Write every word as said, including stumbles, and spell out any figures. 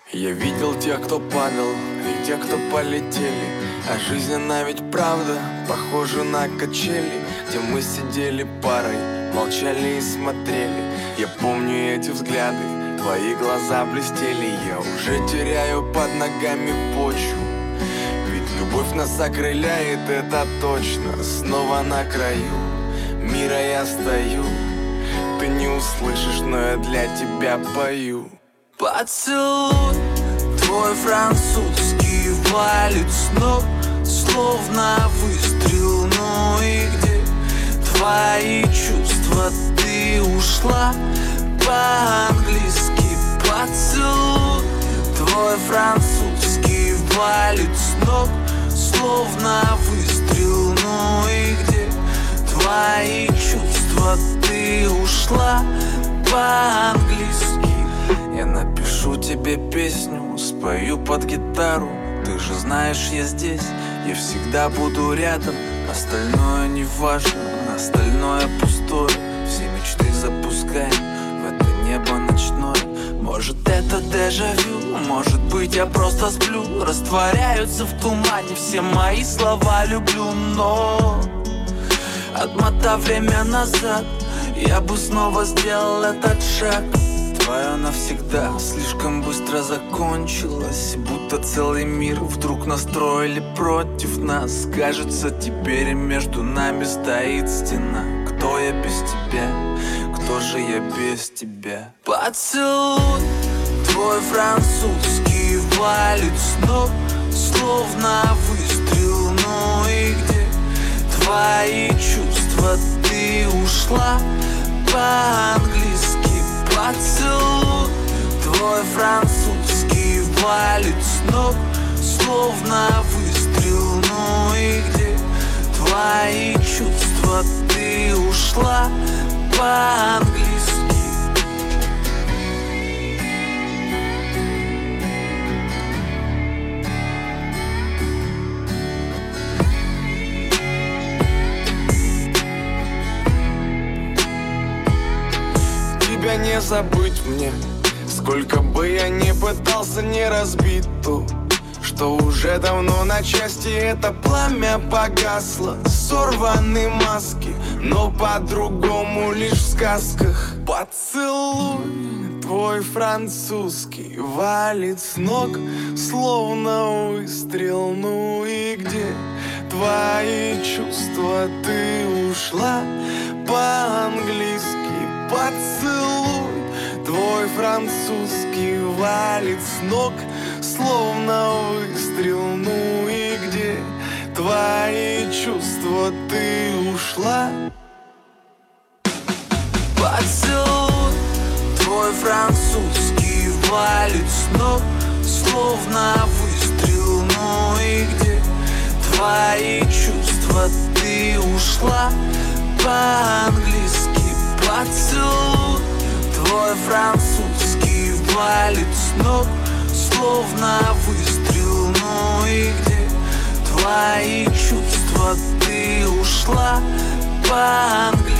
Я видел тех, кто падал, и тех, кто полетели. А жизнь, она ведь правда похожа на качели, где мы сидели парой, молчали и смотрели. Я помню эти взгляды, твои глаза блестели. Я уже теряю под ногами почву, ведь любовь нас окрыляет, это точно. Снова на краю мира я стою. Ты не услышишь, но я для тебя пою. Поцелуй твой французский валит с ног, словно выстрел. Ну и где твои чувства? Ты ушла по-английски. Поцелуй твой французский валит с ног, словно выстрел. Ну и где твои чувства? Ты ушла по-английски. Я напишу тебе песню, спою под гитару. Ты же знаешь, я здесь, я всегда буду рядом. Остальное не важно, остальное пустое. Все мечты запускаем в это небо ночное. Может, это дежавю, может быть, я просто сплю. Растворяются в тумане все мои слова люблю. Но отмотав время назад, я бы снова сделал этот шаг. Твое навсегда слишком быстро закончилось, будто целый мир вдруг настроили против нас. Кажется, теперь между нами стоит стена. Кто я без тебя? Кто же я без тебя? Поцелуй твой французский валит с ног, словно выстрел. Ну и где твои чувства? Ты ушла по-английски. Поцелуй твой французский валит с ног, словно выстрел. Ну и где твои чувства? Ты ушла по-английски. Тебя не забыть мне, сколько бы я ни пытался не разбить то, что уже давно на части. Это пламя погасло, сорваны маски, но по-другому лишь в сказках. Поцелуй твой французский валит с ног, словно выстрел. Ну и где твои чувства? Ты ушла по-английски. Поцелуй твой французский валит с ног, словно выстрел. Ну и где твои чувства? Ты ушла. Поцелуй твой французский валит с ног, словно выстрел. Ну и где твои чувства? Ты ушла по-английски. Поцелуй твой французский валит с ног, словно выстрел. Ну и где твои чувства? Ты ушла по-английски.